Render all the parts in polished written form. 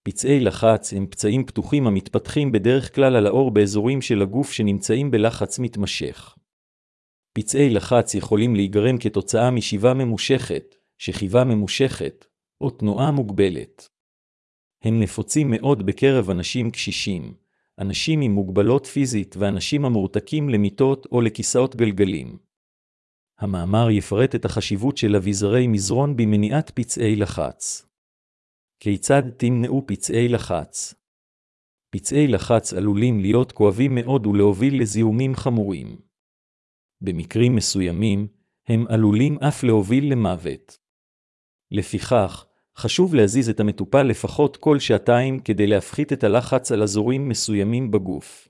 פצעי לחץ הם פצעים פתוחים המתפתחים בדרך כלל על האור באזורים של הגוף שנמצאים בלחץ מתמשך. פצעי לחץ יכולים להיגרם כתוצאה משיבה ממושכת, שכיבה ממושכת, או תנועה מוגבלת. הם נפוצים מאוד בקרב אנשים קשישים, אנשים עם מוגבלות פיזית ואנשים המורתקים למיטות או לכיסאות גלגלים. המאמר יפרט את החשיבות של אביזרי מזרון במניעת פצעי לחץ. כיצד תמנעו פצעי לחץ? פצעי לחץ עלולים להיות כואבים מאוד ולהוביל לזיהומים חמורים. במקרים מסוימים, הם עלולים אף להוביל למוות. לפיכך, חשוב להזיז את המטופל לפחות כל שעתיים כדי להפחית את הלחץ על אזורים מסוימים בגוף.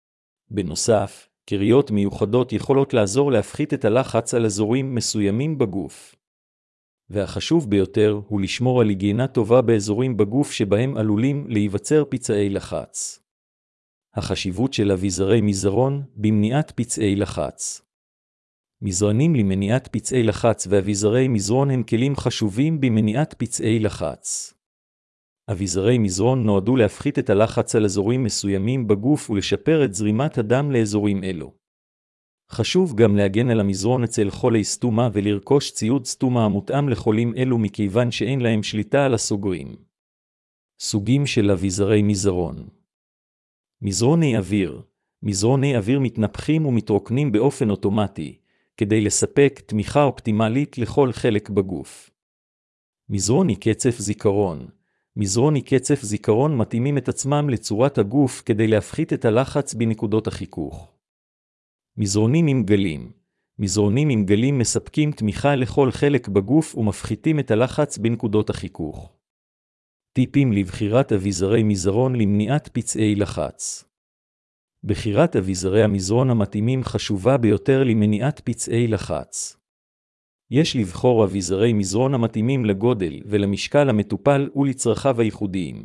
בנוסף, קריות מיוחדות יכולות לעזור להפחית את הלחץ על אזורים מסוימים בגוף. והחשוב ביותר הוא לשמור על היגיינה טובה באזורים בגוף שבהם עלולים להיווצר פצעי לחץ. החשיבות של אביזרי מזרון במניעת פצעי לחץ. מזרנים למניעת פצעי לחץ ואביזרי מזרון הם כלים חשובים במניעת פצעי לחץ. אביזרי מזרון נועדו להפחית את הלחץ על אזורים מסוימים בגוף ולשפר את זרימת הדם לאזורים אלו. חשוב גם להגן על המזרון אצל חולי סתומה ולרכוש ציוד סתומה המותאם לחולים אלו מכיוון שאין להם שליטה על הסוגרים. סוגים של אביזרי מזרון. מזרוני אוויר. מזרוני אוויר מתנפחים ומתרוקנים באופן אוטומטי, כדי לספק תמיכה אופטימלית לכל חלק בגוף. מזרוני קצף זיכרון. מזרוני קצף זיכרון מתאימים את עצמם לצורת הגוף כדי להפחית את הלחץ בנקודות החיכוך. מזרונים עם גלים. מזרונים עם גלים מספקים תמיכה לכל חלק בגוף ומפחיתים את הלחץ בנקודות החיכוך. טיפים לבחירת אביזרי מזרון למניעת פצעי לחץ. בחירת אביזרי המזרון המתאימים חשובה ביותר למניעת פצעי לחץ. יש לבחור אביזרי מזרון המתאימים לגודל ולמשקל המטופל ולצרכיו הייחודיים.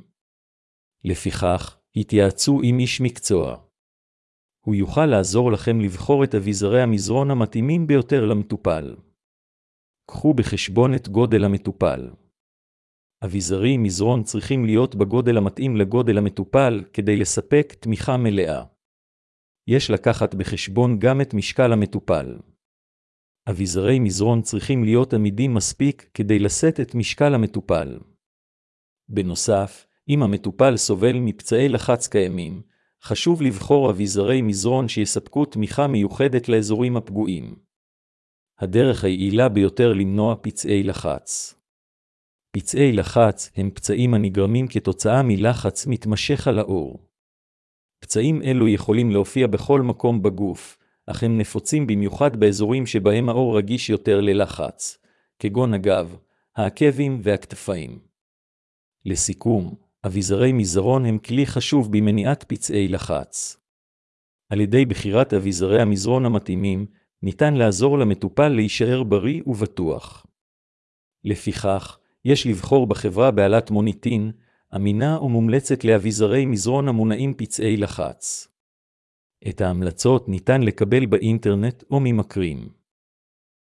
לפיכך, התייעצו עם איש מקצוע. הוא יוכל לעזור לכם לבחור את אביזרי המזרון המתאימים ביותר למטופל. קחו בחשבון את גודל המטופל. אביזרי מזרון צריכים להיות בגודל המתאים לגודל המטופל כדי לספק תמיכה מלאה. יש לקחת בחשבון גם את משקל המטופל. אביזרי מזרון צריכים להיות עמידים מספיק כדי לשאת את משקל המטופל. בנוסף, אם המטופל סובל מפצעי לחץ קיימים, חשוב לבחור אביזרי מזרון שיספקו תמיכה מיוחדת לאזורים הפגועים. הדרך היעילה ביותר למנוע פצעי לחץ. פצעי לחץ הם פצעים הנגרמים כתוצאה מלחץ מתמשך על העור. פצעים אלו יכולים להופיע בכל מקום בגוף, אך הם נפוצים במיוחד באזורים שבהם העור רגיש יותר ללחץ, כגון הגב, העקבים והכתפיים. לסיכום, אביזרי מזרון הם כלי חשוב במניעת פצעי לחץ. על ידי בחירת אביזרי המזרון המתאימים, ניתן לעזור למטופל להישאר בריא ובטוח. לפיכך, יש לבחור בחברה בעלת מוניטין, אמינה ומומלצת לאביזרי מזרון המונעים פצעי לחץ. את ההמלצות ניתן לקבל באינטרנט או ממכרים.